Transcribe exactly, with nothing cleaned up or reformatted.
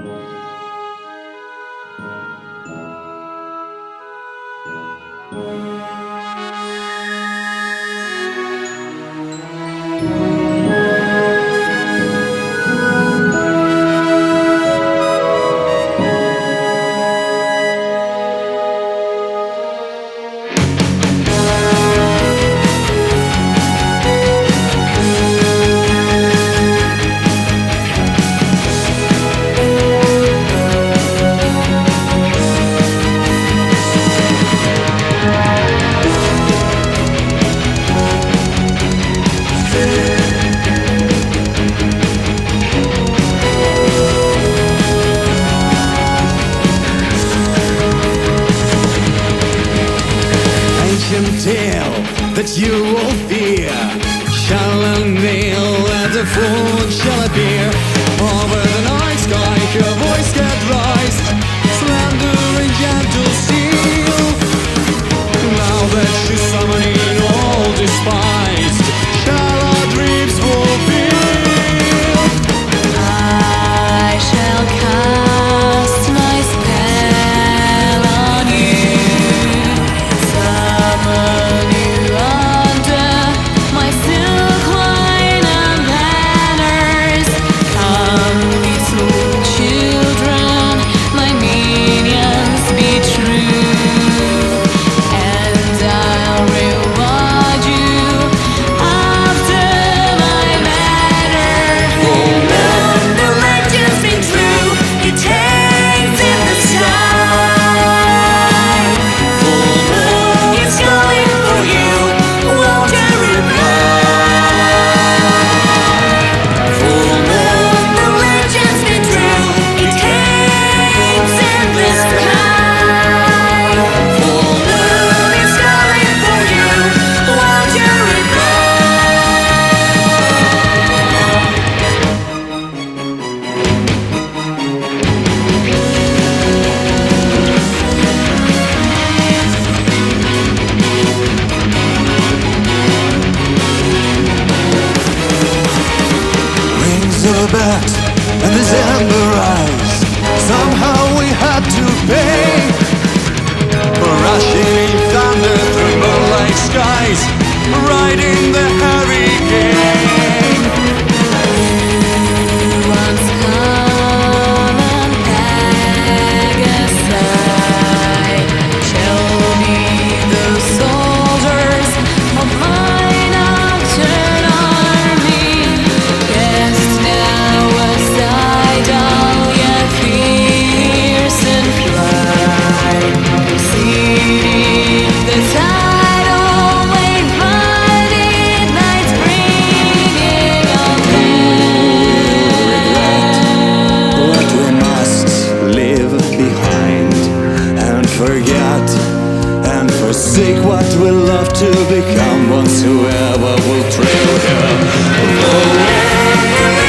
Tale that you will fear shall unveil, and the fool shall appear. Over the night sky her voice can rise, slender and gentle steel. Now that she's summoning all despised, shall our dreams fulfill. I shall cast my spell on you, summon you under my silk line and banners. Come, little children, my minions, be true, and I'll reward you after my manner. Full moon, the legend's been true, it hangs in the sky. Full moon, it's calling for you, won't you reply? Full moon, the legend's been true, it hangs in the sky. Full moon, it's calling for you, won't you reply? Rings of a bat and this amber eyes. Somehow we had to pay for rushing thunder through moonlight skies, riding the hurricane. Once come and beg aside, show me those soldiers of my nocturne army. Cast now aside all your fears and fly, receding the tidal wave, flooded nights bringing on What we must leave behind, and forget and forsake what we love to become. Once whoever will trail here the way.